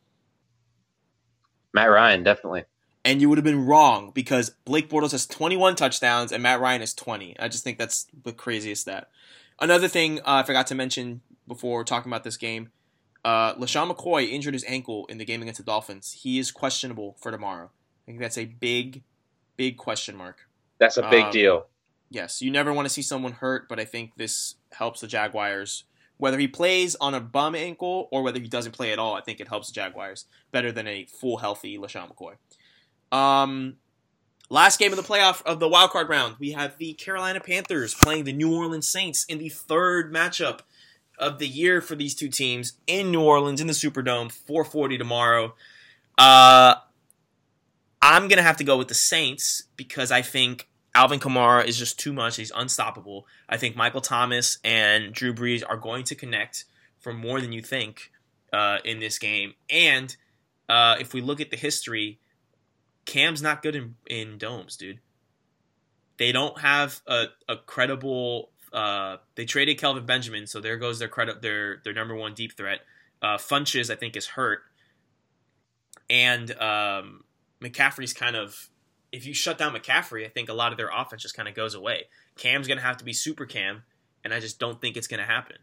Matt Ryan, definitely. And you would have been wrong because Blake Bortles has twenty-one touchdowns and Matt Ryan has twenty. I just think that's the craziest stat. Another thing uh, I forgot to mention before talking about this game, uh, LaShawn McCoy injured his ankle in the game against the Dolphins. He is questionable for tomorrow. I think that's a big, big question mark. That's a big um, deal. Yes, you never want to see someone hurt, but I think this helps the Jaguars. Whether he plays on a bum ankle or whether he doesn't play at all, I think it helps the Jaguars better than a full healthy LaShawn McCoy. Um, last game of the playoff of the wildcard round, we have the Carolina Panthers playing the New Orleans Saints in the third matchup of the year for these two teams in New Orleans in the Superdome, four forty tomorrow. Uh, I'm going to have to go with the Saints because I think Alvin Kamara is just too much. He's unstoppable. I think Michael Thomas and Drew Brees are going to connect for more than you think uh, in this game. And uh, if we look at the history, Cam's not good in, in domes, dude. They don't have a, a credible. Uh, they traded Kelvin Benjamin, so there goes their credit. Their their number one deep threat. Uh, Funches, I think, is hurt, and um, McCaffrey's kind of. If you shut down McCaffrey, I think a lot of their offense just kind of goes away. Cam's going to have to be super Cam, and I just don't think it's going to happen.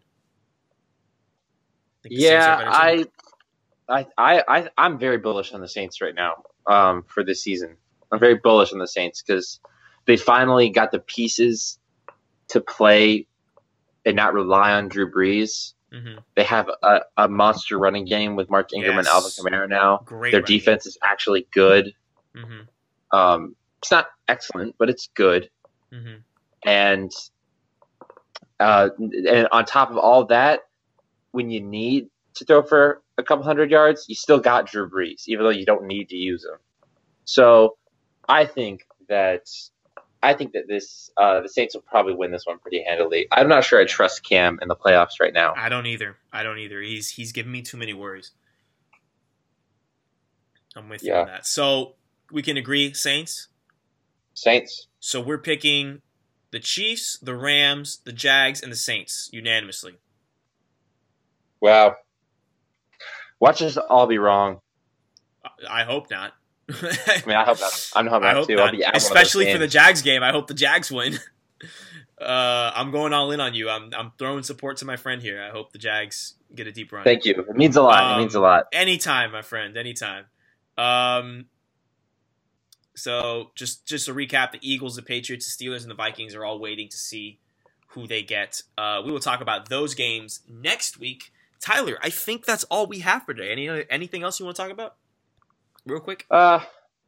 I yeah, I, I, I, I, I'm very bullish on the Saints right now um, for this season. I'm very bullish on the Saints because they finally got the pieces to play and not rely on Drew Brees. Mm-hmm. They have a, a monster running game with Mark Ingram yes. and Alvin Kamara now. Great Their defense game. is actually good. Mm-hmm. Um, it's not excellent, but it's good. Mm-hmm. And uh, and on top of all that, when you need to throw for a couple hundred yards, you still got Drew Brees, even though you don't need to use him. So I think that I think that this uh, the Saints will probably win this one pretty handily. I'm not sure I trust Cam in the playoffs right now. I don't either. I don't either. He's he's giving me too many worries. I'm with yeah. you on that. So. We can agree, Saints? Saints. So we're picking the Chiefs, the Rams, the Jags, and the Saints unanimously. Wow. Watch us all be wrong. I hope not. I mean, I hope not. I'm hoping I not hope too. Not. I'll be Especially for the Jags game. I hope the Jags win. uh, I'm going all in on you. I'm I'm throwing support to my friend here. I hope the Jags get a deep run. Thank you. It means a lot. Um, it means a lot. Anytime, my friend. Anytime. Um. So just just to recap, the Eagles, the Patriots, the Steelers, and the Vikings are all waiting to see who they get. Uh, we will talk about those games next week. Tyler, I think that's all we have for today. Any anything else you want to talk about? Real quick. Uh,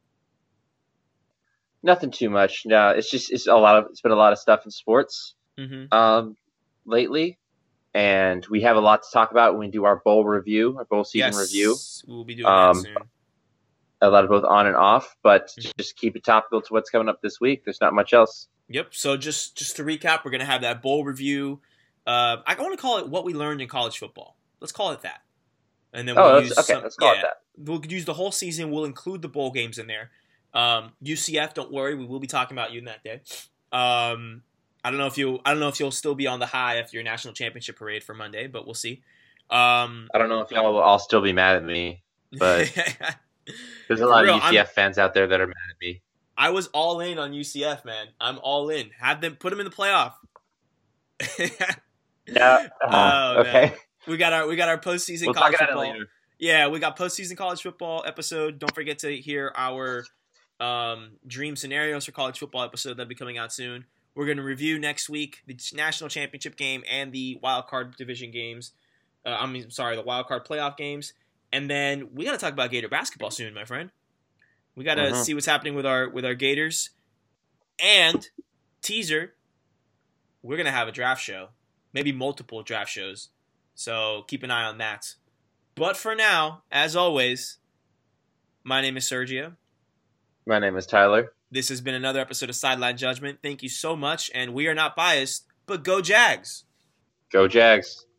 nothing too much. No, it's just it's a lot of it's been a lot of stuff in sports Mm-hmm. um lately, and we have a lot to talk about when we do our bowl review, our bowl season Yes, review. we'll be doing Um, that soon. A lot of both on and off, but Mhm. just keep it topical to what's coming up this week. There's not much else. Yep. So just just to recap, we're gonna have that bowl review. Uh, I want to call it what we learned in college football. Let's call it that. And then Oh, we'll let's- use okay, some- let's call it yeah, that. We'll use the whole season. We'll include the bowl games in there. Um, U C F, don't worry, we will be talking about you in that day. Um, I don't know if you I don't know if you'll still be on the high after your national championship parade for Monday, but we'll see. Um, I don't know if y'all will all still be mad at me, but there's a lot real, of U C F fans out there that are mad at me. I was all in on U C F, man. I'm all in. Have them put them in the playoff. Yeah. Oh, okay. man. We got our we got our postseason We'll college talk about it football. later. Yeah, we got postseason college football episode. Don't forget to hear our um, dream scenarios for college football episode that'll be coming out soon. We're going to review next week the national championship game and the wild card division games. Uh, I mean, sorry, the wild card playoff games, and then we got to talk about Gator basketball soon, my friend. We got to Mhm. see what's happening with our with our Gators, and teaser. We're gonna have a draft show, maybe multiple draft shows. So keep an eye on that. But for now, as always, my name is Sergio. My name is Tyler. This has been another episode of Sideline Judgment. Thank you so much, and we are not biased, but go Jags! Go Jags.